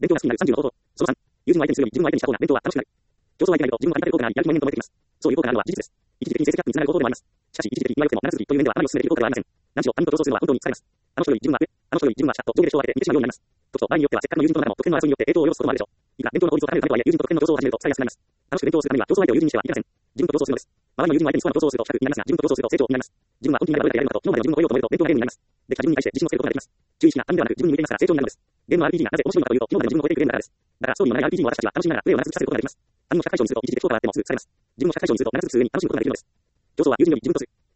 勉強が好きになる30の方法。その3、友人を相手にするより自分を相手にした方が勉強は楽しくなる。競争相手がいると自分を相手に効果があり、やる気も年々と燃えてきます。そういう効果があるのは事実です。一時的に成績アップにつながる方法でもあります。しかし、一時的に言わよくても長続きという面ではあまりお勧めできる効果ではありません。何しろ他人と競争するのは本当に疲れます。あの人より自分は上、あの人より自分は下と上下で勝負を分けて見てしまうようになります。時と場合によってはせっかくの友人との仲も得点の争いによって影響を及ぼすこともあるでしょう。いくら勉強の効率を高めるためとはいえ、友人と得点の競争を始めると疲れやすくなります。楽しく勉強をするためには競争相手を友人にしてはいけません。自分と競争するのです。周りの友人を相手にスコアの競争をすると比較になりますが、自分と競争すると成長になります。自分は本気になればどれだけやれるのかと、昨日までの自分を超えようと思えると勉強がゲームになります。できた自分に対して自信をつけることができます。注意しが他人ではなく自分に向いていますから成長になるのです。ゲームの RPG がなぜ面白いのかというと、昨日までの自分を超えていくゲームだからです。だからストーリーのない RPG も私たちは楽しみながらプレイを長続きさせることができます。他人の視覚対象にすると一時的効果があってもすぐ疲れます。自分の視覚対象にすると長続くする上に楽しむことができるのです。競争は友人より自分とする。